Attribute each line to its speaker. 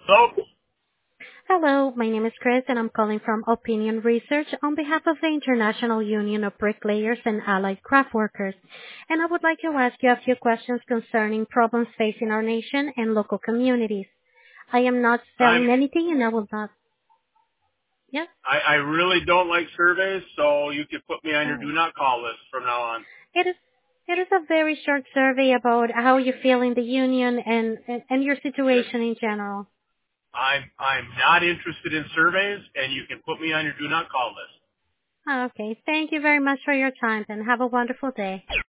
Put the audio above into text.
Speaker 1: So,
Speaker 2: Hello, my name is Chris, and I'm calling from Opinion Research on behalf of the International Union of Bricklayers and Allied Craft Workers. And I would like to ask you a few questions concerning problems facing our nation and local communities. I am not
Speaker 1: I'm,
Speaker 2: selling anything, and I will not. Yes?
Speaker 1: I really don't like surveys, so you can put me on your do
Speaker 2: Oh.
Speaker 1: not call list from now on.
Speaker 2: It is it is a very short survey about how you feel in the union and your situation in general.
Speaker 1: I'm not interested in surveys, and you can put me on your do not call list.
Speaker 2: Okay. Thank you very much for your time, and have a wonderful day.